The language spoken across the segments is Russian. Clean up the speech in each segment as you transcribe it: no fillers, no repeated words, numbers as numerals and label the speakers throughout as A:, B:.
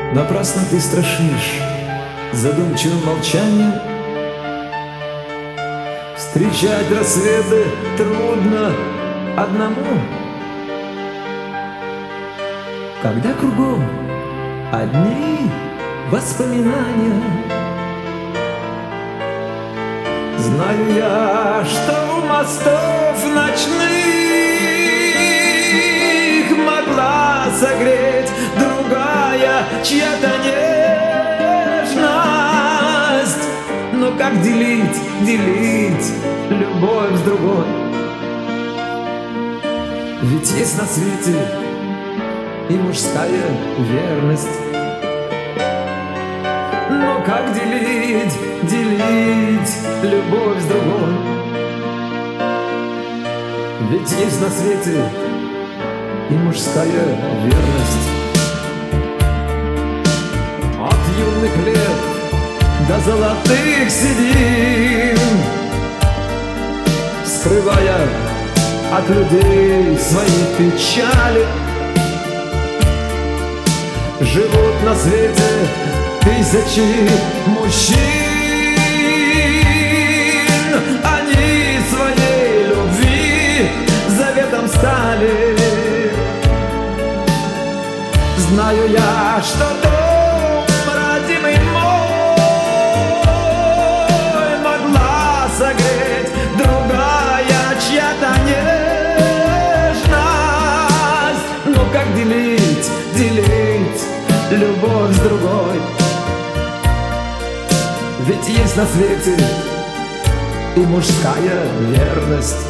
A: Напрасно ты страшишь задумчивым молчанием. Встречать рассветы трудно одному, когда кругом одни воспоминания. Знаю я, что у мостов ночных могла согреть другая чья-то нежность. Но как делить любовь с другой? Ведь есть на свете и мужская верность. Но как делить любовь с другой? Ведь есть на свете и мужская верность. От юных лет до золотых седин, скрывая от людей свои печали, живут на свете тысячи мужчин. Они своей любви заветом стали. Знаю я, что дом родимый мой могла согреть другая чья-то нежность. Но как делить любовь с другой? Ведь есть на свете и мужская верность.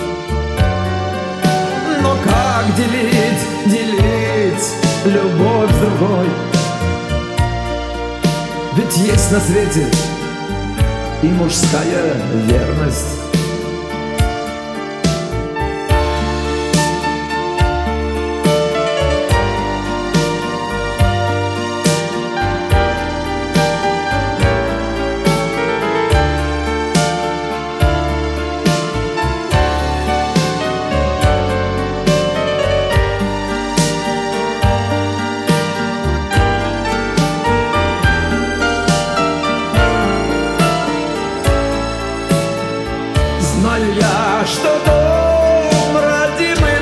A: Но как делить любовь с другой? Ведь есть на свете и мужская верность. Знаю я, что дом родимый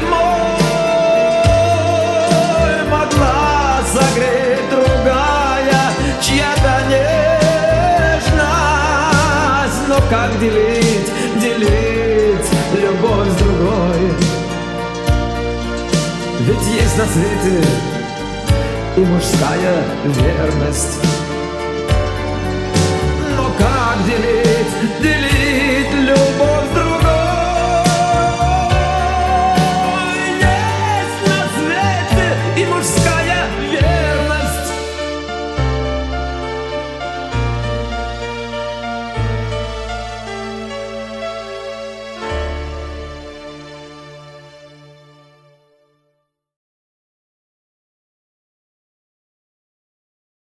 A: мой могла согреть другая чья-то нежность. Но как делить любовь с другой? Ведь есть на свете и мужская верность. Но как делить